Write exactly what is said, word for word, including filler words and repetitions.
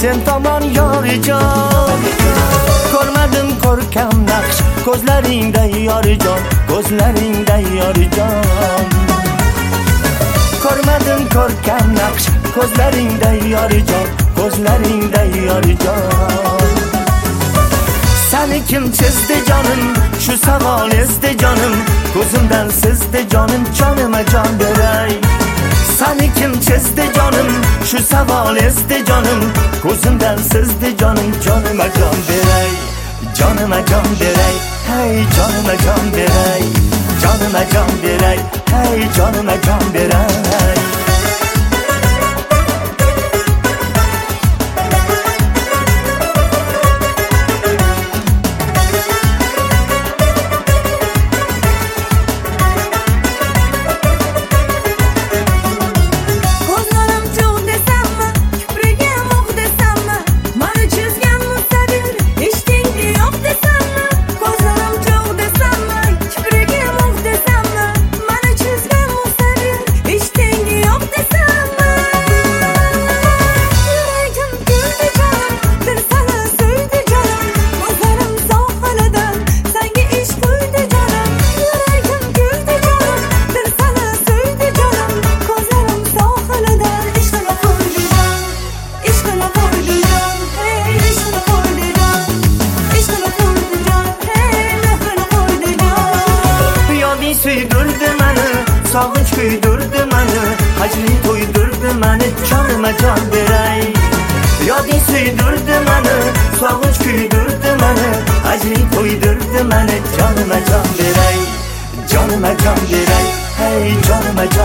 sen tomon yorijon. Ko'rmadim ko'rkam naqsh ko'zlaringda yorijon, ko'zlaringda yorijon. Ko'rmadim ko'rkam naqsh ko'zlaringda yorijon, ko'zlaringda yorijon. Seni kim chizdi jonim, shu savol ezdi jonim, ko'zimdan sizdi jonim, jonima jon beray. Seni kim chizdi jonim, shu savol ezdi jonim, ko'zimdan sizdi jonim, jonima jon beray. Jonima jon beray, hey jonima jon beray. Jonima jon beray, hey jonima jon beray. Süydürdü məni, sağınç küydürdü məni, hacli toydurdu məni, canıma can beray. Yadin süydürdü məni, sağınç küydürdü məni, hacli toydurdu məni, canıma can beray. Canıma can beray, hey canıma can